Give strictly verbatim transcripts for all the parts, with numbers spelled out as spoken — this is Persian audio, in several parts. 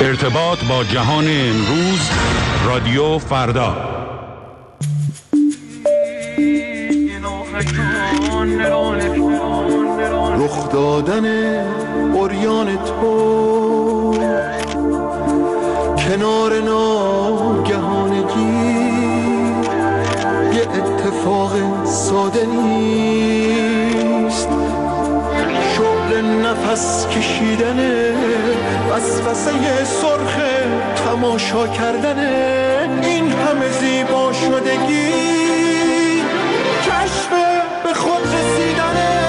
ارتباط با جهان امروز، رادیو فردا. رخ دادن عریان تو کنار ناگهانگی یه اتفاق ساده نیست. شغل نفس کشیدن وسوسه سرخ تماشا کردن این همه زیبا شدگی، کشف به خود رسیدنه.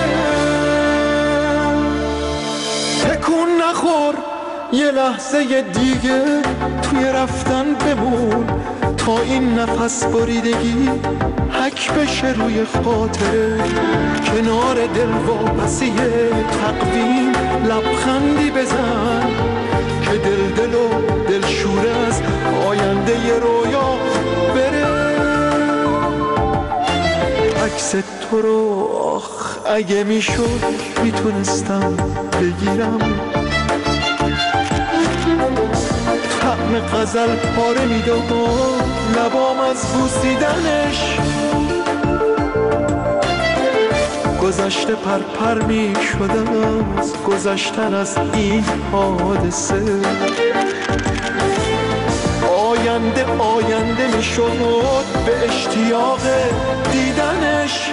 تکون نخور، یه لحظه دیگه توی رفتن بمون تا این نفس بریدگی حک بشه روی خاطره. کنار دل واپسی تقویم لبخندی بزن که دل دل و دل شوره از آینده ی رویا بره. عکس تو رو آخ اگه میشد میتونستم بگیرم، طعم غزل پاره میداد لبام از بوسیدنش. گذشته پرپر میشدم از گذشتن از این حادثه. آینده آینده میشد به اشتیاق دیدنش.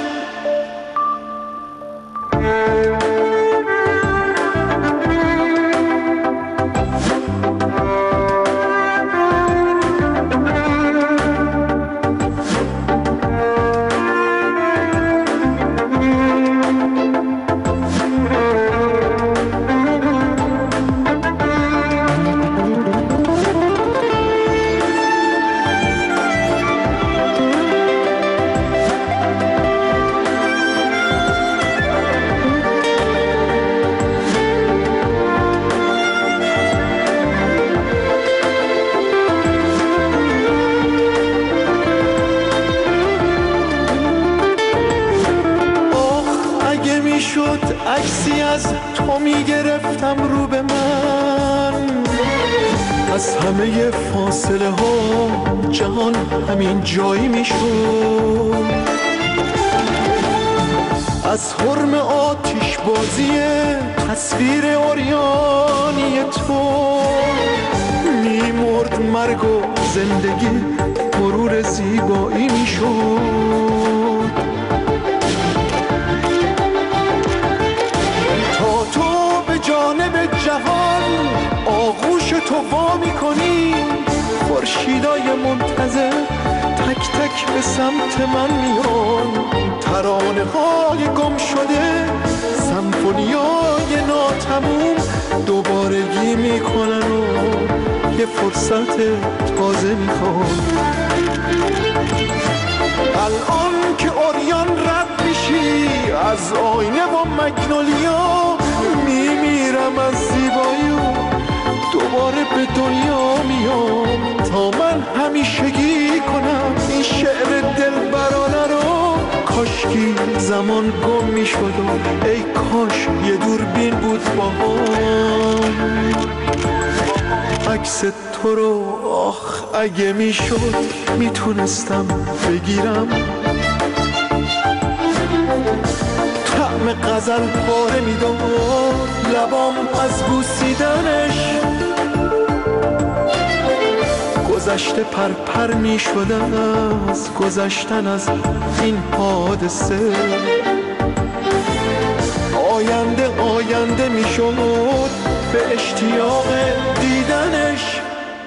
عکسی از تو میگرفتم رو به من، از همه فاصله ها جهان همین جایی میشد. از حرم آتش بازی تصویر عریانی تو میمرد مرگ و زندگی مرور زیبایی میشد. جانب جهان آغوش تو وا می‌کنی، خورشیدای منتظر تک تک به سمت من میان. ترانه های گم شده سمفونیای ناتموم دوبارگی میکنن و یه فرصت تازه میخوان. الان که عریان رد میشی از آینه و مگنولیا، میمیرم از زیبایی و دوباره به دنیا میام تا من همیشگی کنم این شعر دلبرانه رو. کاشکی زمان گم میشد و ای کاش یه دوربین بود باهام. عکس تو رو آخ اگه میشد میتونستم بگیرم، طعم غزل پاره میداد لبام از بوسیدنش. گذشته پرپر میشدن از گذشتن از این حادثه. آینده آینده میشد به اشتیاق دیدنش.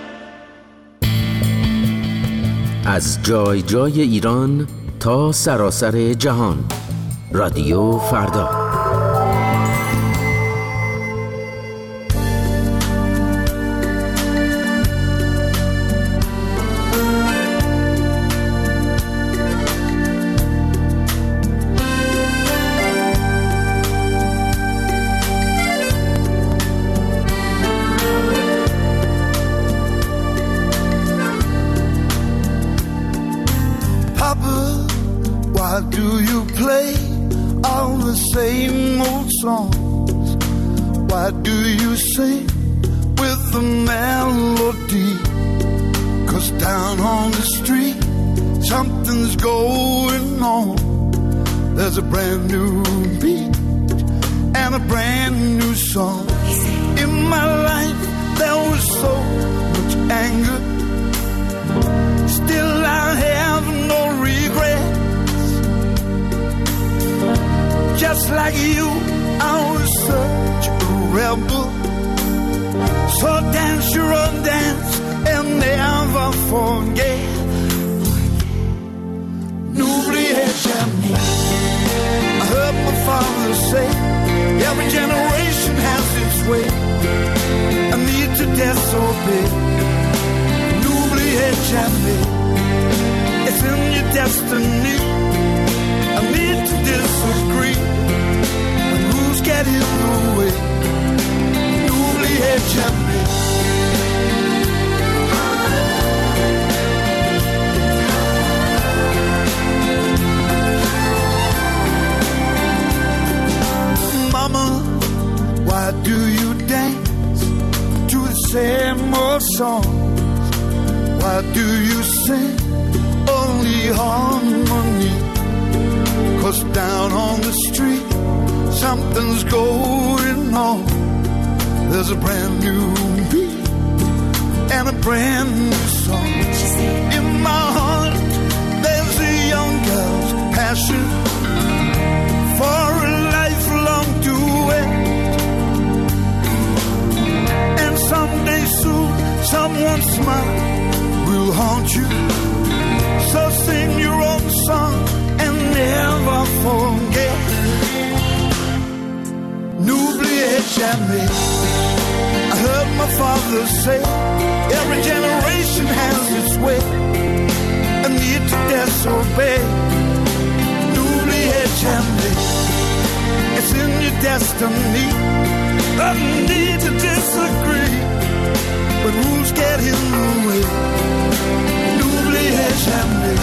از جای جای ایران تا سراسر جهان، رادیو فردا. Why do you play all the same old songs? Why do you sing with the melody down on the street, something's going on. There's a brand new beat and a brand new song. In my life there was so much anger, still I have no regrets. Just like you, I was such a rebel. So dance your own dance and never forget. N'oubliez jamais. I heard my father say, every generation has its way. I need to disobey. N'oubliez jamais. It's in your destiny. I need to disagree. When rules get in the way. N'oubliez jamais. Mama, why do you dance to the same old songs? Why do you sing only harmony? 'Cause down on the street, something's going on. There's a brand new beat and a brand new song. In my heart, there's a young girl's passion for a lifelong duet. And someday soon, someone's smile will haunt you. So sing your own song and never forget. N'oubliez jamais. I heard my father say, every generation has its way. I need to disobey. N'oubliez jamais. It's in your destiny. I need to disagree. When rules get in the way. N'oubliez jamais.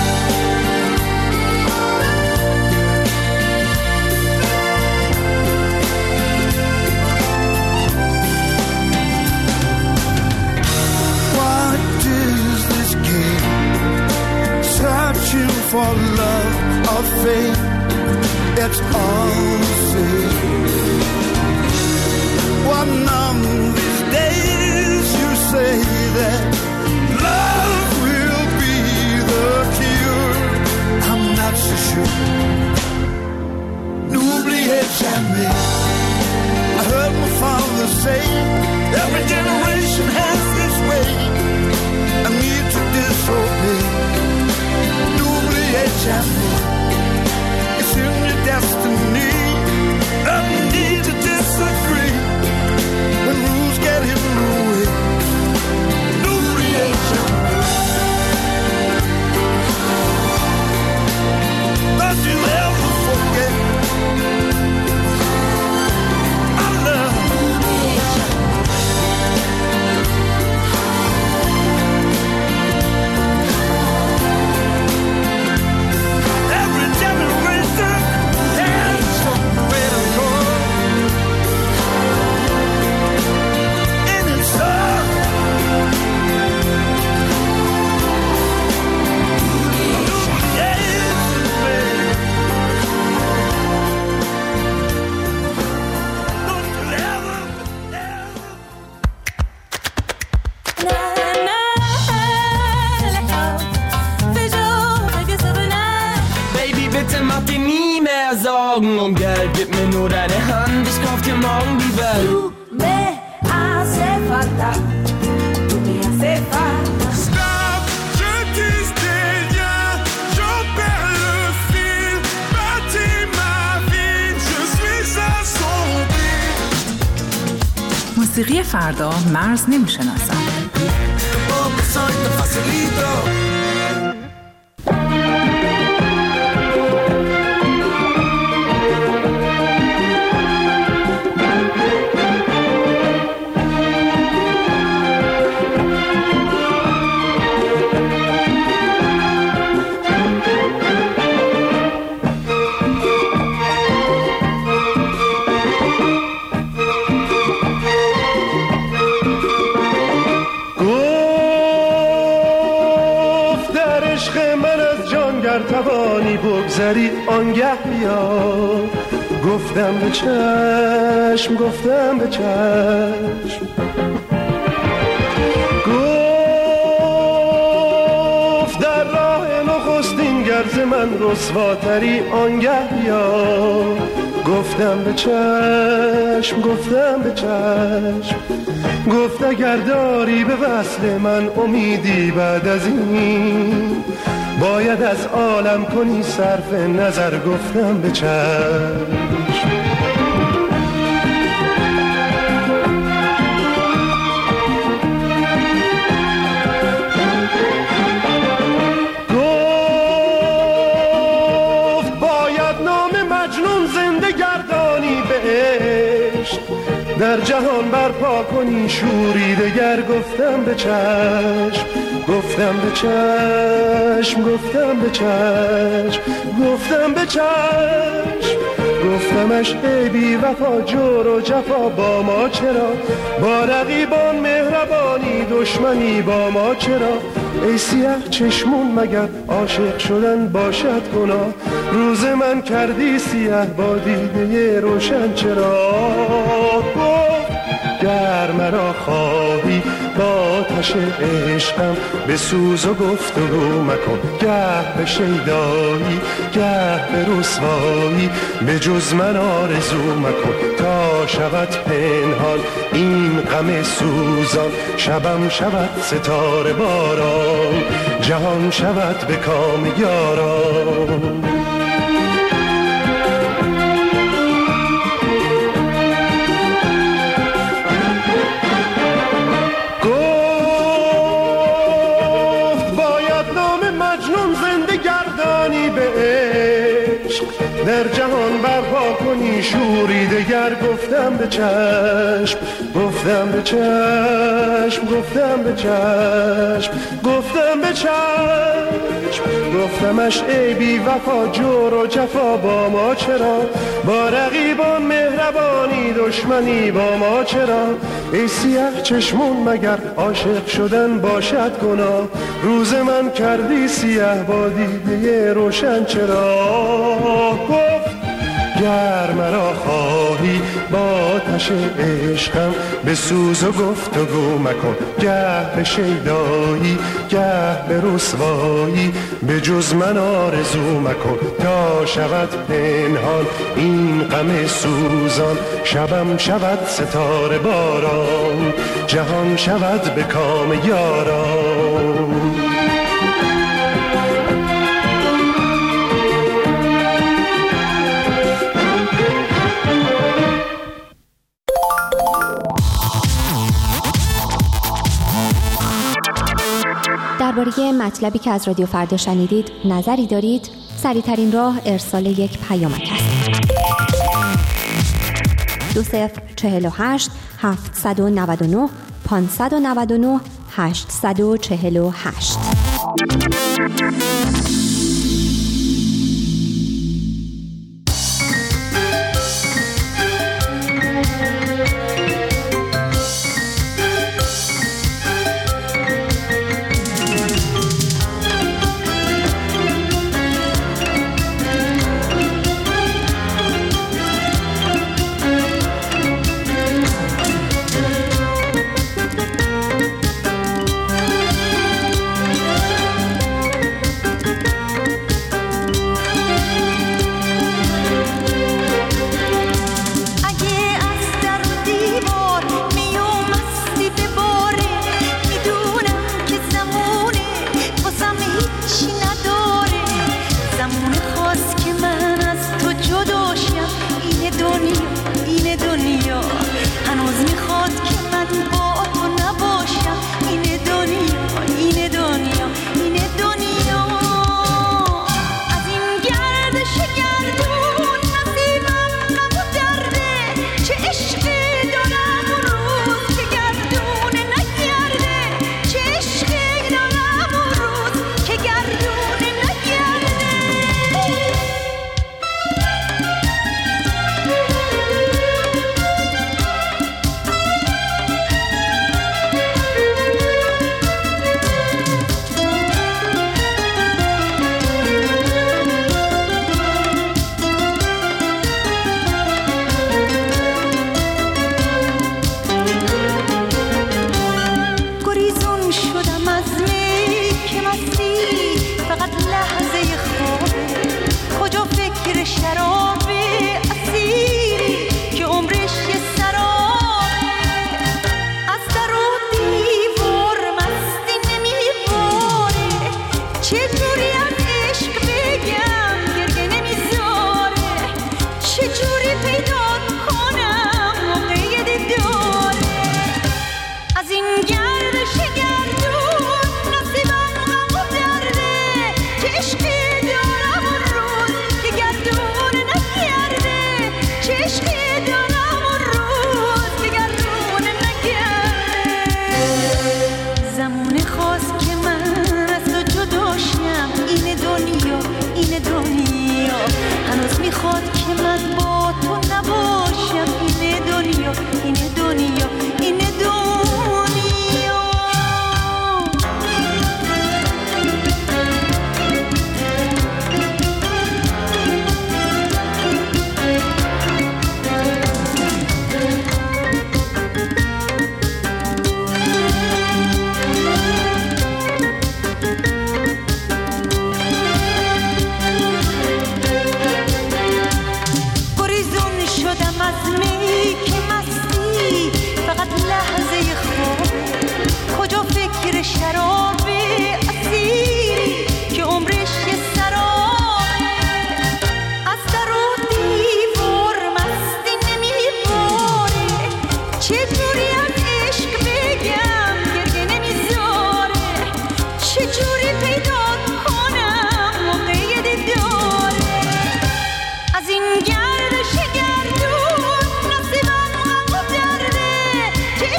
Searching for love or fate, it's all the same. One of these days you say that love will be the cure. I'm not so sure. N'oubliez jamais. I heard my father say, every generation has its way. I need to disobey. N'oubliez jamais. It's in your destiny. I need to disagree. When rules get in the way. N'oubliez jamais. Don't you ever forget. I love you. Und Geld, gib mir nur deine Hand, ich kauf dir morgen die Welt. Tu me hace falta, tu me hace falta. Stop, je tisse des liens, j'en perds le fil. Bâtis ma vie, je suis assombri. موسیقی فردا مرز نمیشناسد. بگذری آنگه بیا. گفتم به چشم گفتم به چشم گفت در راه نخستین گرز من رسواتری آنگه بیا. گفتم به چشم گفتم به چشم گفت اگر داری به وصل من امیدی بعد از این باید از عالم کنی صرف نظر. گفتم به چشم گفت باید نام مجنون زنده گردانی بهشت در جهان برپا کنی شوری دگر. گفتم به چشم گفتم به چشم گفتم به چشم گفتم به چشم گفتمش ای بی وفا جور و جفا با ما چرا؟ با رقیبان مهربانی دشمنی با ما چرا؟ ای سیاه چشمون مگر عاشق شدن باشد گناه؟ روز من کردی سیاه با دیده روشن چرا؟ گر مرا خواهی با آتش عشقم به سوز و گفتگو مکن. گه به شیدایی گه به رسوایی به جز من آرزو مکن. تا شود پنهان این غم سوزان شبم شود ستاره باران جهان شود به کام یاران. در جهان برپا کنی شوری دگر. گفتم به چشم گفتم به چشم گفتم به چشم گفتم به چشم گفتمش ای بی وفا جور و جفا با ما چرا؟ با رقیبان مهربانی دشمنی با ما چرا؟ ای سیاه چشمون مگر عاشق شدن باشد گناه؟ روز من کردی سیاه با دیده روشن چرا؟ گفت گر مرا خواهی با آتش عشقم به سوز و گفتگو مکن. گه به شیدایی گه به رسوایی به جز من آرزو مکن. تا شود پنهان این غم سوزان شبم شود ستاره باران جهان شود به کام یاران. درباره مطلبی که از رادیو فردا شنیدید نظری دارید؟ سریع‌ترین راه ارسال یک پیامک است. دو صفر چهل و هشت هفتصد و نود و نه پانصد و نود و نه هشتصد و چهل و هشت.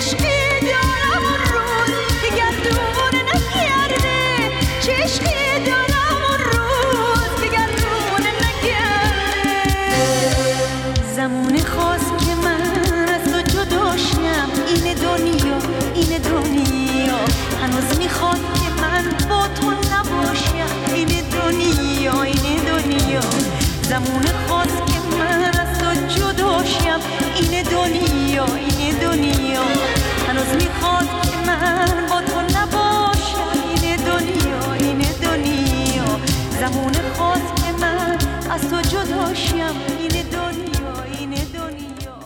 عشقی دارم اون روز که گردون نگرده، چه عشقی دارم اون روز که گردون نگرده. زمونه خواست که من از تو جدا شم، این دنیا این دنیا هنوز میخواد که من با تو نباشم، این دنیا این دنیا زمونه خواست که من از تو جدا شم، این دنیا این دنیا هنوز میخواد که من با تو نباشم، این دنیا این دنیا زمونه خواست که من از تو جدا شم، این دنیا این دنیا.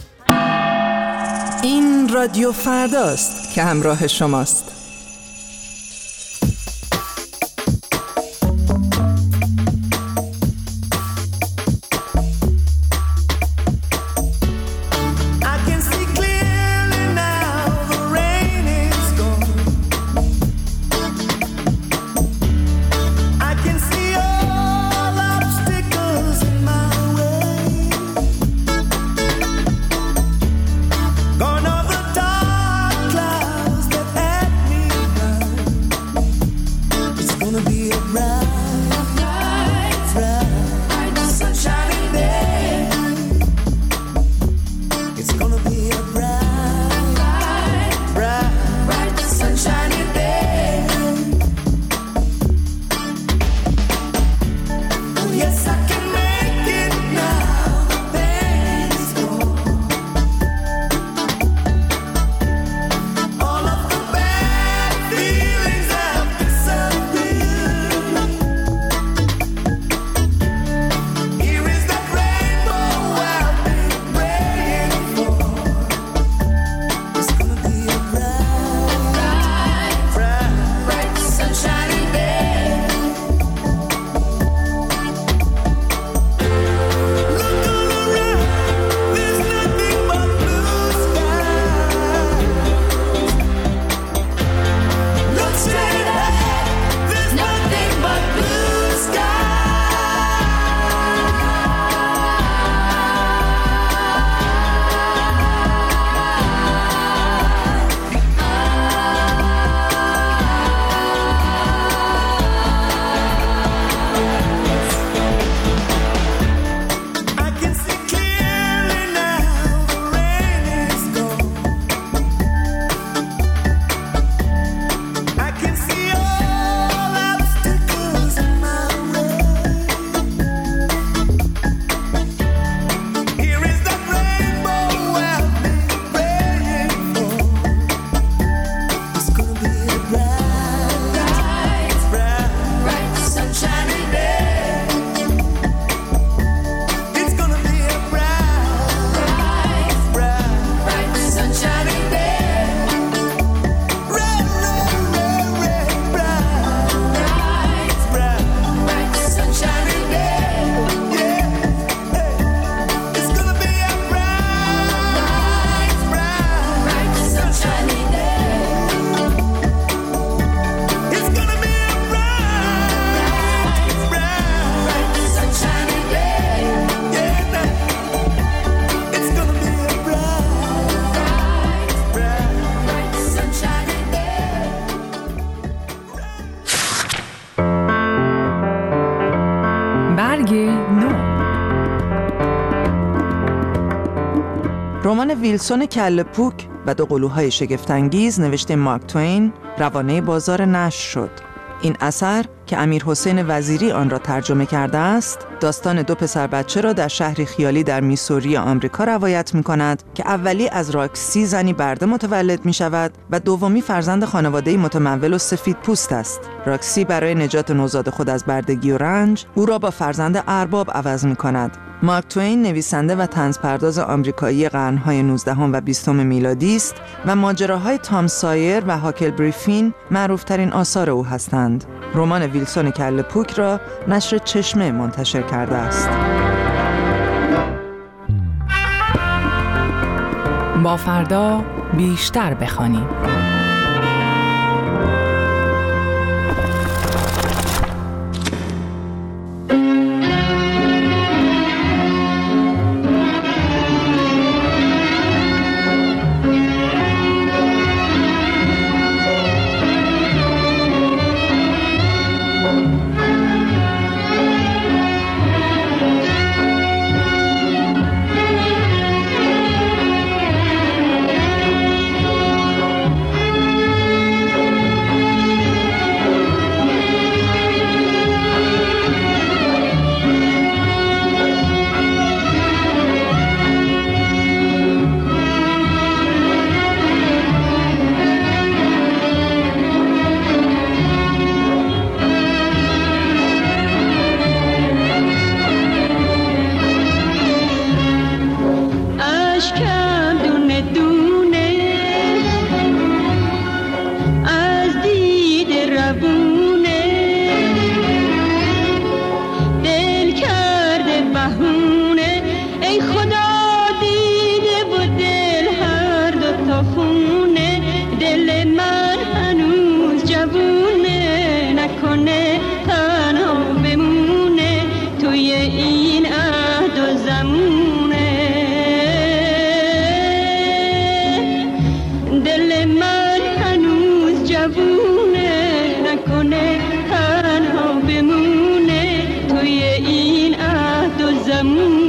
این رادیو فرداست که همراه شماست. رمان ویلسون کله پوک و دو قلوهای شگفت‌انگیز نوشته مارک توین روانه بازار نشر شد. این اثر که امیر حسین وزیری آن را ترجمه کرده است، داستان دو پسر بچه را در شهری خیالی در میسوری آمریکا روایت می کند که اولی از راکسی زنی برده متولد می شود و دومی فرزند خانواده‌ای متمول و سفید پوست است. راکسی برای نجات نوزاد خود از بردگی و رنج او را با فرزند ارباب عوض می کند. مارک توین نویسنده و طنزپرداز آمریکایی قرن‌های نوزدهم و بیستم میلادی است و ماجراهای تام سایر و هاکلبری فین معروف‌ترین آثار او هستند. رمان ویلسون کله پوک را نشر چشمه منتشر کرده است. با فردا بیشتر بخوانیم. دل من هنوز جوونه، نکنه تنها بمونه توی این عهد و زمونه. دل من هنوز جوونه، نکنه تنها بمونه توی این عهد و زمونه.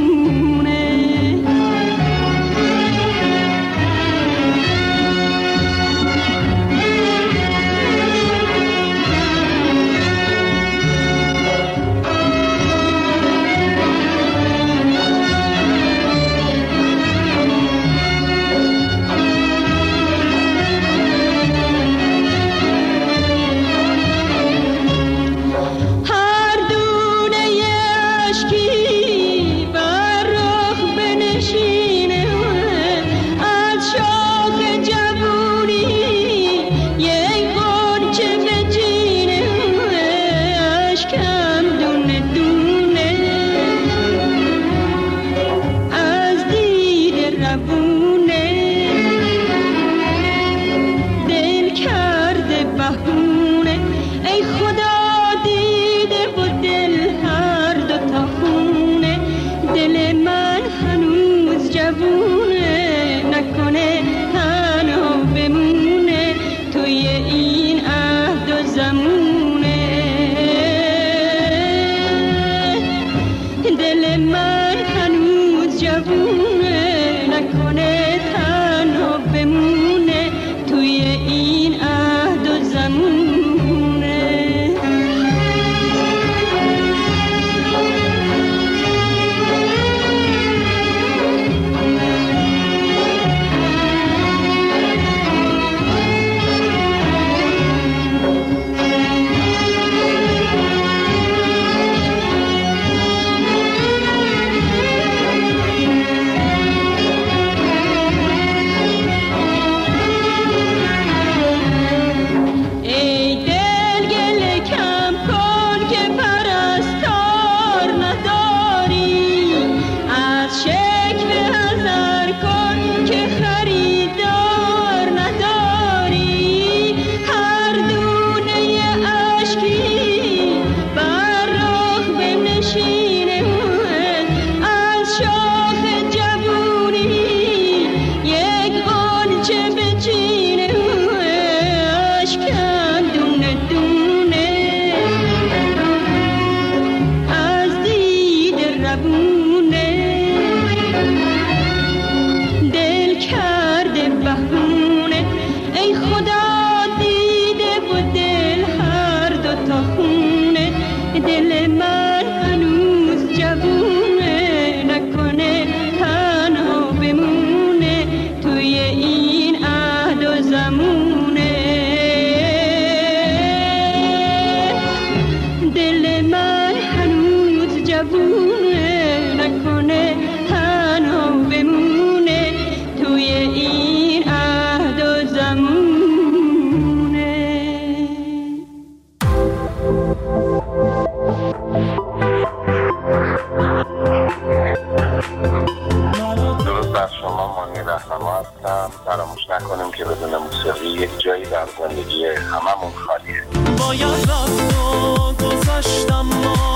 فراموش نکنیم که بدون موسیقی یک جایی در زندگی هممون خالیه. باید رفت و گذشتم ما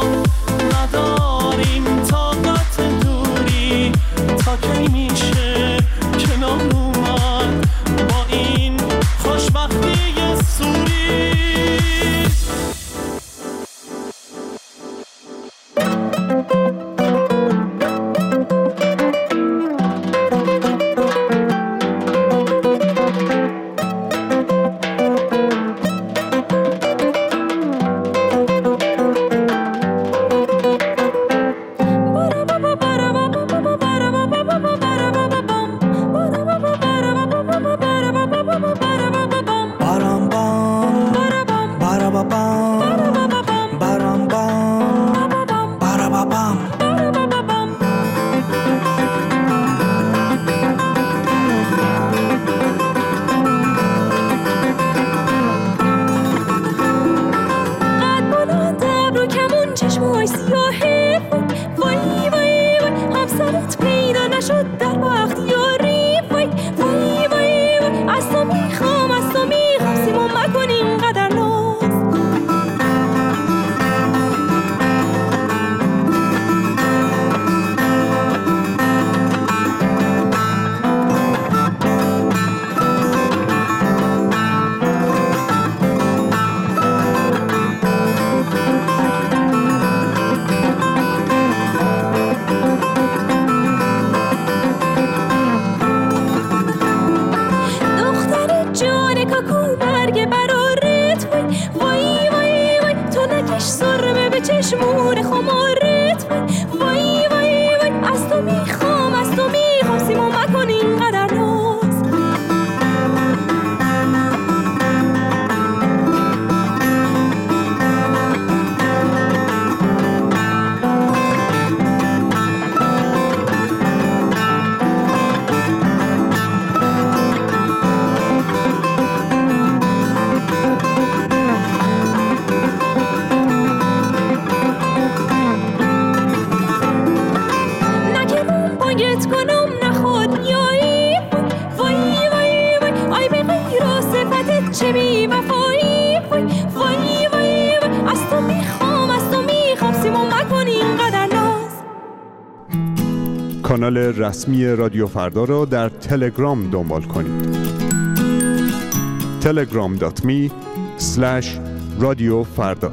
نداریم طاقت دوری تا کی میشه کنار اومد با این خوشبختی سوری. چه بی وفایی، وای وای وای از تو میخوام از تو میخوام سیمون مکن اینقدر ناز. کانال رسمی رادیو فردا را در تلگرام دنبال کنید. تلگرام دات می اسلش رادیو فردا.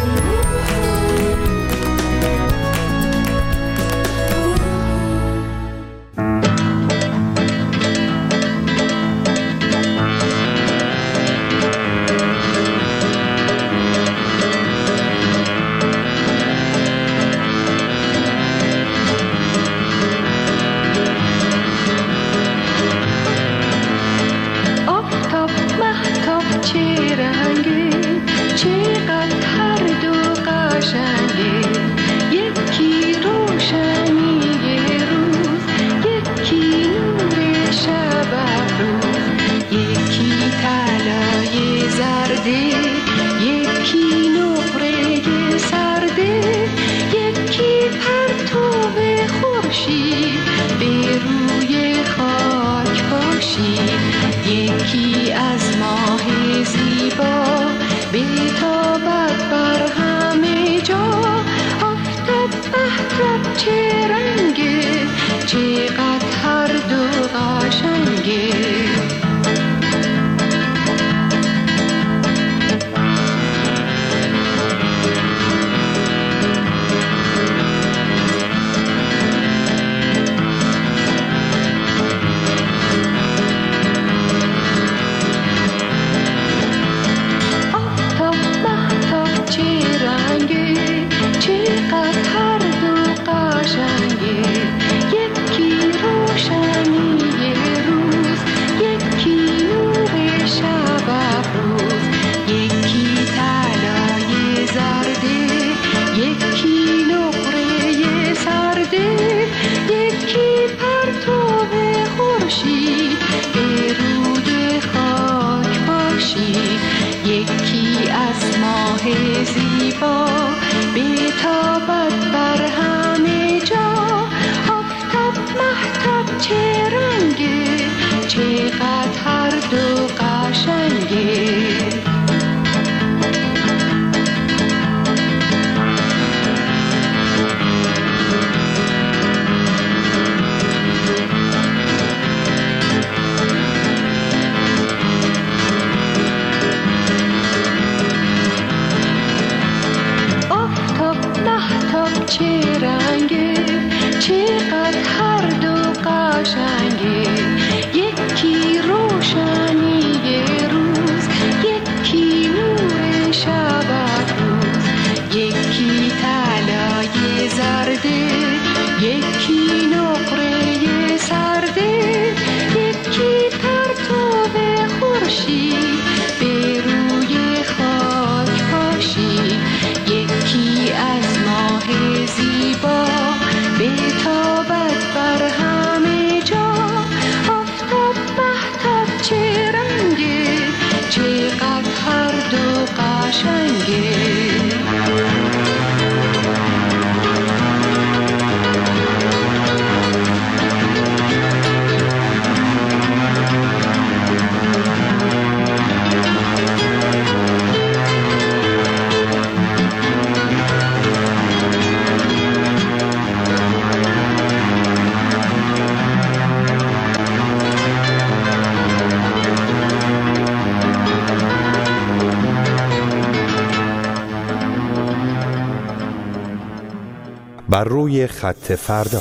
بر روی خط فردا.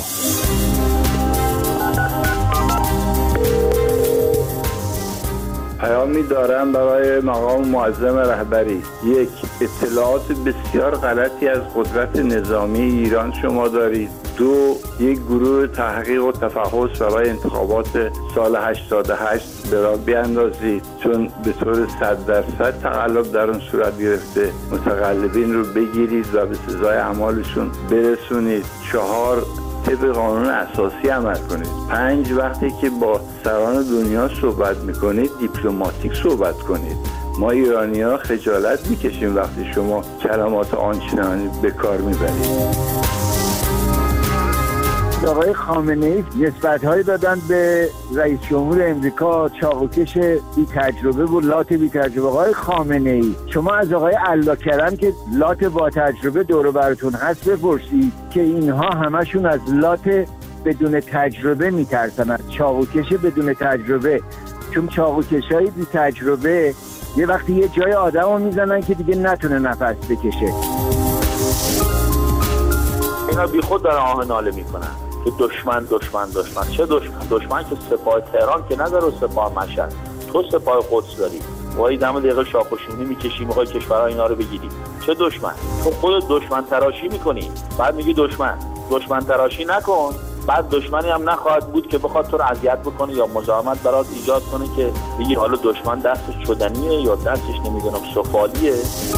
پیامی دارم برای مقام معظم رهبری. یک، اطلاعات بسیار غلطی از قدرت نظامی ایران شما دارید. دو، یک گروه تحقیق و تفحص برای انتخابات سال هشتاد و هشت به راه بیاندازید، چون به طور صد درصد تقلب در اون صورت گرفته. متقلبین رو بگیرید و به سزای اعمالشون برسونید. چهار، طبق قانون اساسی عمل کنید. پنج، وقتی که با سران دنیا صحبت میکنید دیپلماتیک صحبت کنید. ما ایرانی ها خجالت میکشیم وقتی شما کلمات آنچنانی به کار میبرید. از آقای خامنه‌ای نسبت‌هایی دادن به رئیس جمهور امریکا، چاقوکش بی تجربه و لات بی تجربه. آقای خامنه‌ای شما از آقای علاکرم که لات با تجربه دور و براتون هست بپرسید که اینها همشون از لات بدون تجربه میترسن، از چاقوکش بدون تجربه. چون چاقوکش‌های بی تجربه یه وقتی یه جای آدم رو میزنن که دیگه نتونه نفس بکشه. اینا بی خود دارن آه ناله میکنن که دشمن دشمن دشمن. چه دشمن؟ دشمن که سپاه تهران که نداره و سپاه مشهد. تو سپاه قدس داری. وای دم دقیقه شاخوشونی میکشی میخوای کشورها اینا رو بگیری. چه دشمن؟ تو خودت دشمن تراشی میکنی. بعد میگی دشمن. دشمن تراشی نکن. بعد دشمنی هم نخواهد بود که بخواد تو رو اذیت بکنه یا مزاحمت برات ایجاد کنه که بگی حالا دشمن دستش چدنیه یا دستش نمیدونم سفالیه.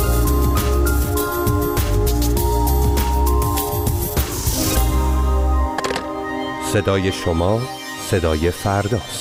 صدای شما صدای فرداست.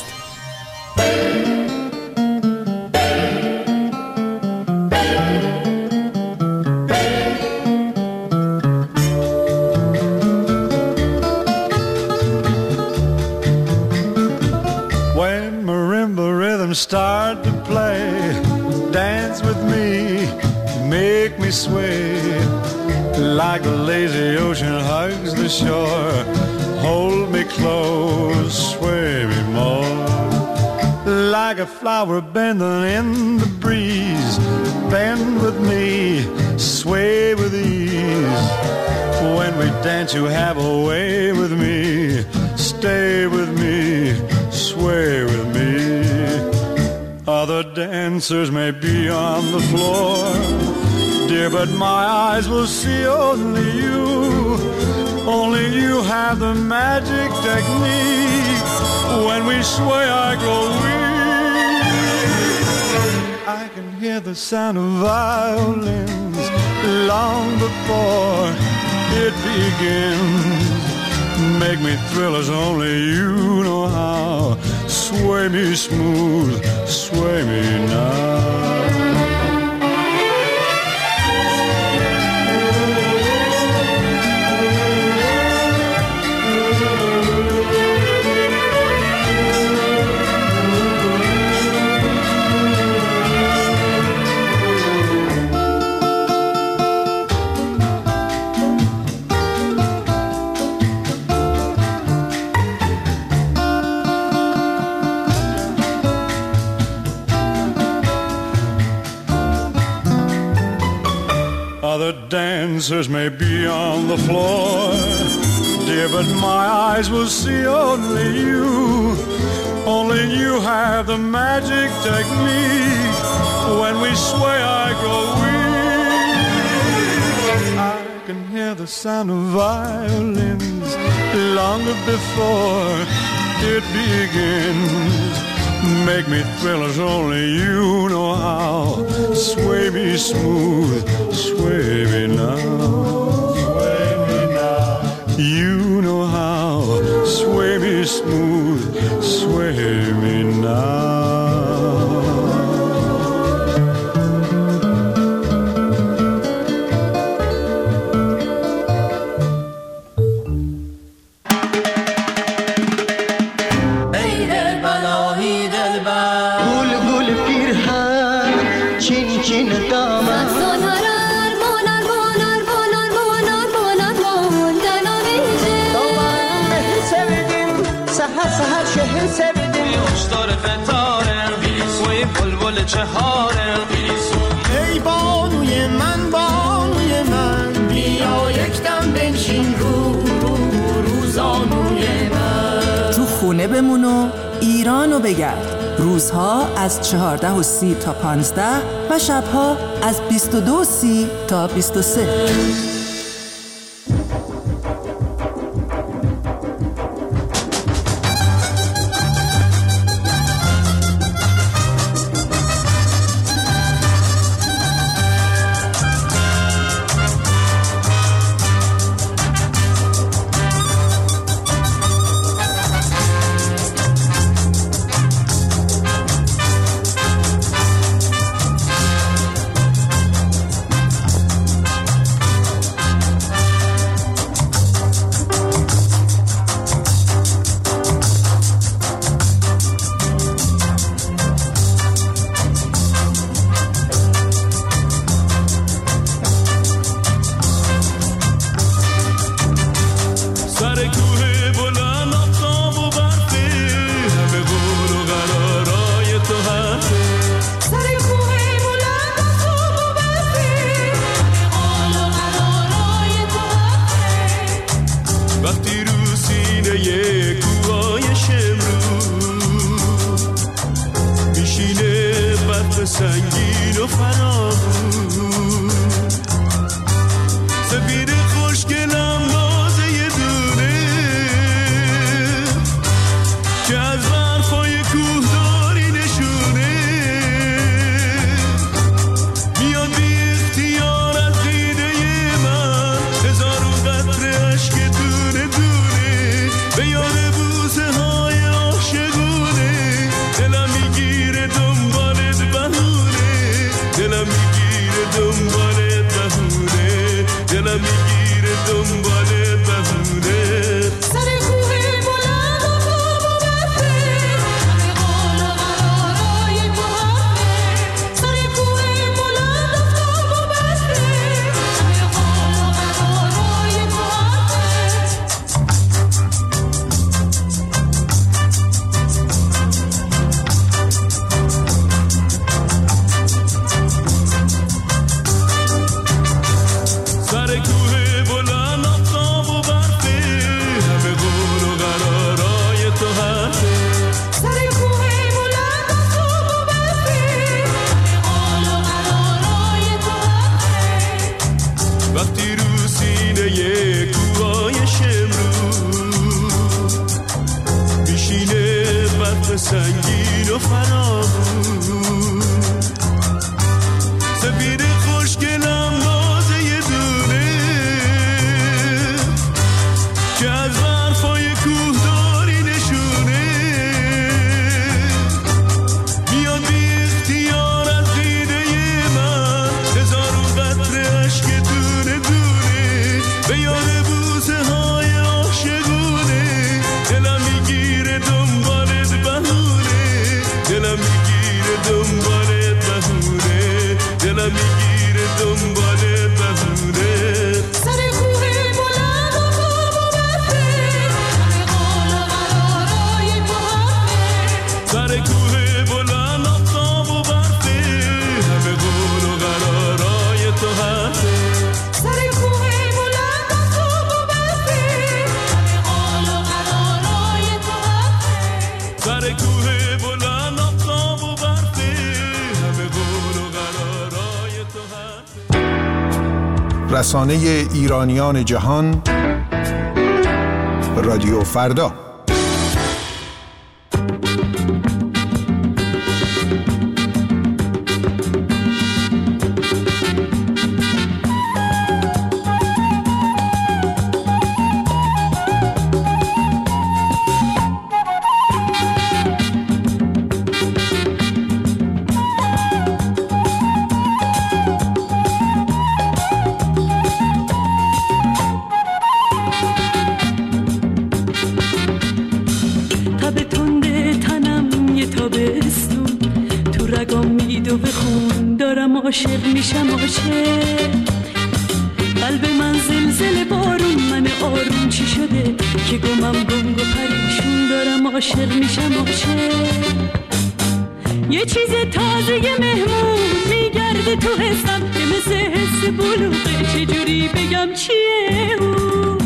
Start to play, dance with me, make me sway, like a lazy ocean hugs the shore, hold me close, sway me more, like a flower bending in the breeze, bend with me, sway with ease, when we dance you have a way with me, stay with me, sway with me. Other dancers may be on the floor, dear, but my eyes will see only you. Only you have the magic technique. When we sway, I grow weak. I can hear the sound of violins long before it begins. Make me thrill as only you know how. Sway me smooth, sway me now. Other dancers may be on the floor, dear, but my eyes will see only you. Only you have the magic technique. When we sway, I grow weak. I can hear the sound of violins long before it begins. Make me thrill as only you know how. Sway me smooth, sway me now. Sway me now. You know how. Sway me smooth, sway me now. ای بانوی من بانوی من بیا یک دم بنشین رو رو روزانوی من. تو خونه بمون و ایرانو بگرد. روزها از چهارده و سی تا پانزده و شبها از بیست و دو و سی تا بیست و سه. سنگین و فرامون، سفید خوشگلم باز یه دونه که از برفای کوه داری نشونه، میاد بی اختیار از دیده من هزارون قطره عشق دونه دونه، به یاد بوسه های عاشقونه، دلم میگیره دنبالت بهونه، دلم میگیره دنبالت بهونه، دلم میگیره دنبالت بهونه. سر کوه بلند و خواب و بسته، همه قول و قرارای تو هفته. سر کوه بلند و خواب و بسته، همه قول و قرارای تو سر کوه بلند آفتاب و برفه، همه قول و قرارای تو هفته. سر کوه بلند و خواب و بسته، همه قول و قرارای تو هفته. وقتی رو سینه کوههای شمرو میشینه برف سنگین و فرامون، سفید خوشگلم باز یه دونه که از برفای کوه داری نشونه، میاد بی اختیار از دیده من هزارون قطره عشق دونه دونه، به یاد بوسه های عاشقونه، دلم میگیره دنبالت بهونه، دلم میگیره دنبالت بهونه، دلم میگیره دنبالت بهونه. سر کوه بلند و خواب و بسته، همه قول و قرارای تو هفته. سر کوه بلند آفتاب و برفه، همه قول و قرارای تو هفته. سر کوه بلند و خواب و بسته، همه قول و قرارای تو هفته. سر کوه بلند آفتاب و برفه، همه قول و قرارای تو هفته. رسانه ایرانیان جهان، رادیو فردا. تب تنده تنم یه تابستون، تو رگام میدو به خون، دارم عاشق میشم عاشق. قلب من زلزله بارون، من آروم چی شده که گمم گنگ و پریشون، دارم عاشق میشم عاشق. یه چیز تازه مهمون میگرده تو حسم که مثل حس بلوغه، چجوری بگم چیه اون؟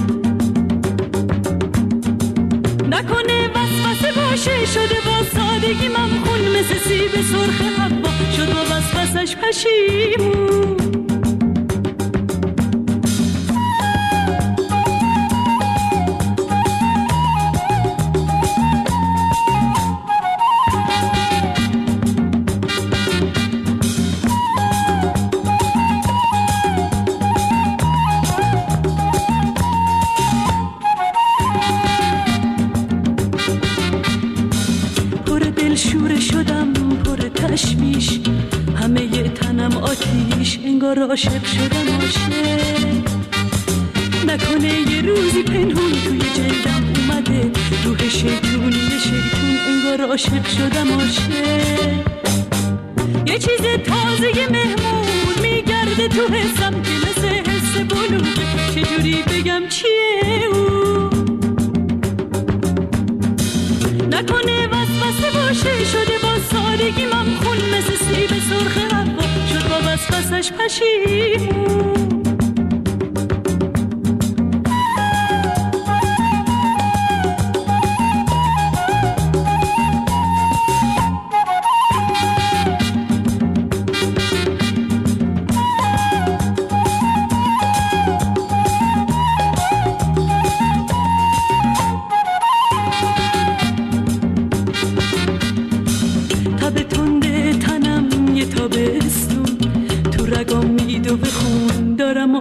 نکنه وسوسه باشه، شده با سادگی ممخون، مثل سیب سرخ حبا شد با وسوسش پشیمون. شوره شدم پر تشویش، همه ی تنم آتیش، انگار عاشق شدم عاشق. نکنه یه روزی پنهون توی جلدم اومده روح شیطونی شیطون، انگار عاشق شدم عاشق. یه چیز تازه مهمون میگرده تو حسم که مثل حس بلوغه، چجوری بگم چیه اون؟ نکنه وسوسه باشه، شده با سادگی ممخون، مثل سیب سرخ حبا شد با وسوسش پشیمون.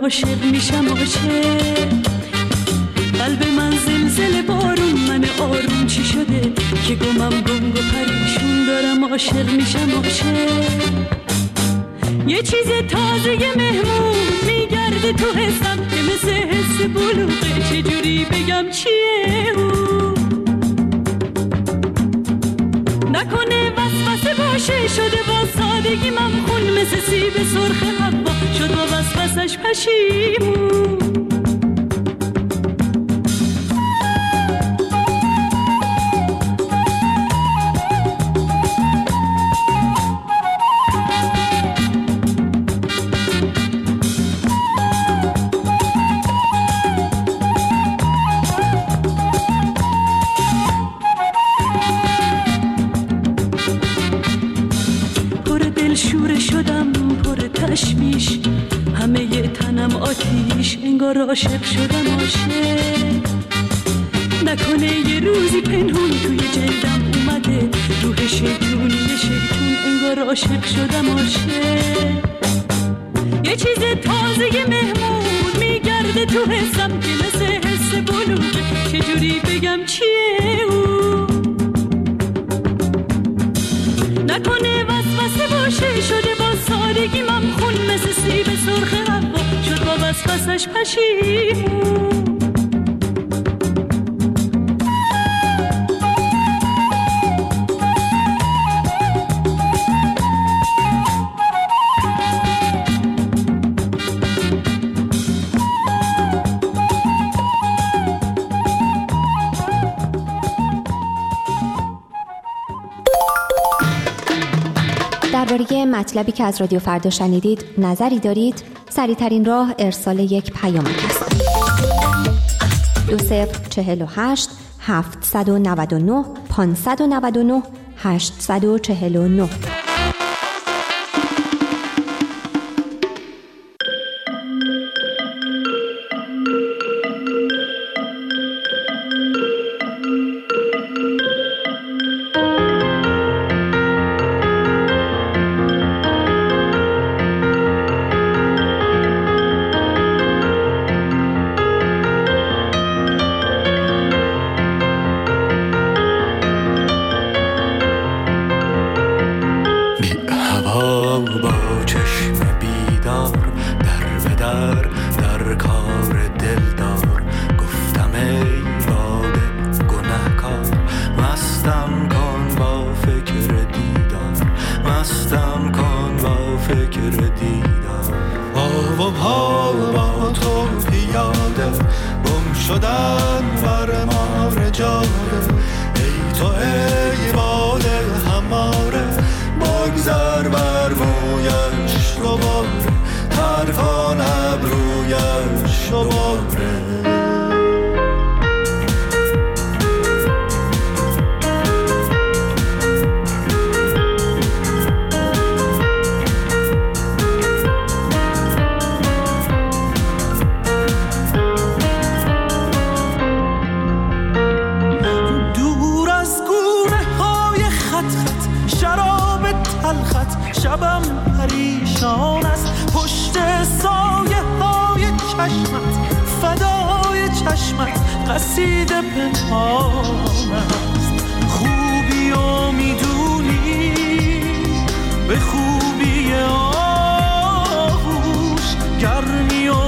عاشق میشم عاشق. قلب من زلزله بارون، من آروم چی شده که گمم گنگ و پریشون دارم عاشق میشم عاشق. یه چیز تازه مهمون میگرده تو حسم که مثل حس بلوغه، چجوری بگم چیه اون؟ نکنه وسوسه باشه شده با سادگی ممخون، مثل سیب سرخ حوا شد با وسوسش پشیمون. تشویش همه ی تنم آتیش، انگار عاشق شدم عاشق. نکنه یه روزی پنهون توی جلدم اومده روح شیطونی شیطون، انگار عاشق شدم عاشق. یه چیز تازه مهمون میگرده تو حسم که مثل حس بلوغه، چجوری بگم چیه اون؟ نکنه وسوسه باشه شده با سادگی ممخون، مثل سیب سرخ حوا شد با وسوسش پشیمون. درباره مطلبی که از رادیو فردا شنیدید نظری دارید؟ سریع‌ترین راه ارسال یک پیامک است. دو صفر چهل و هشت هفتصد و نود و نه پانصد و نود و نه هشتصد و چهل و نه. شبم پریشان است پشت سایه های چشمت، فدای چشمت قصیده پنهان است. خوبی و میدونی به خوبی آغوش، گرمی و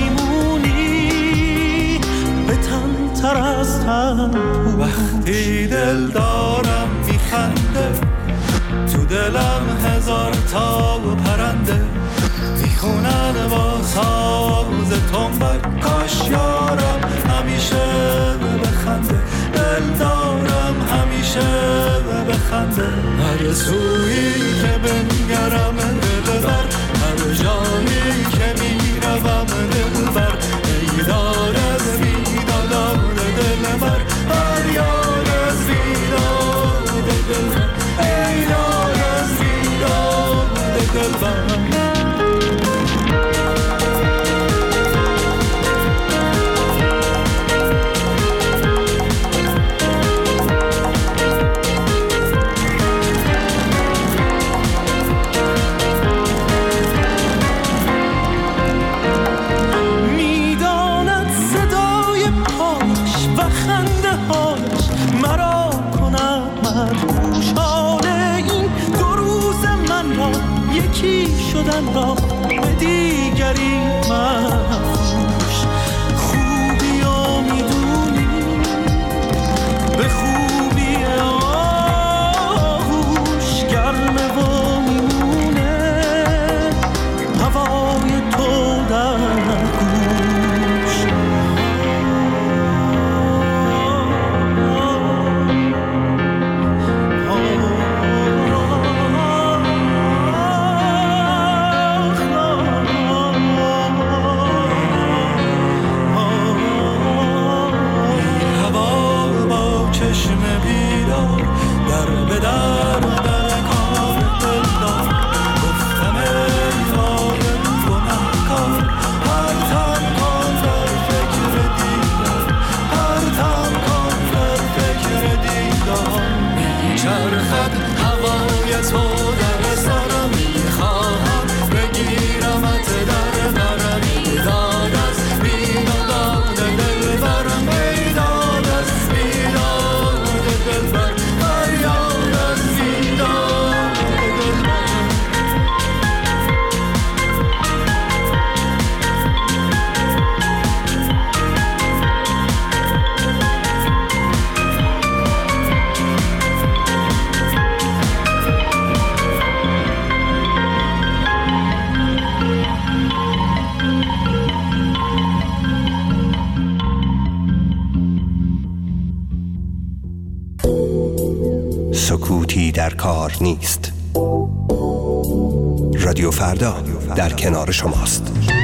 میمونی به تن تر از تن. وقتی دل دارم میخنده تو دلم هزار تا پرنده، میخونن با ساز تنبک. کاش یارم همیشه بخنده، دل دارم همیشه بخنده. هر سویی که بنگرم دل بر، هر جایی که میروم دل بر. ای دار از بیدادار دل بر، هر یار از بیداد دل بر. ای دار از بیداد دل بر. یکی شدن را به دیگری مفروش. خوبی و میدونی به خوبی آغوش گرمه و میمونه هوای تو در گوش. سکوتی در کار نیست. رادیو فردا در کنار شماست.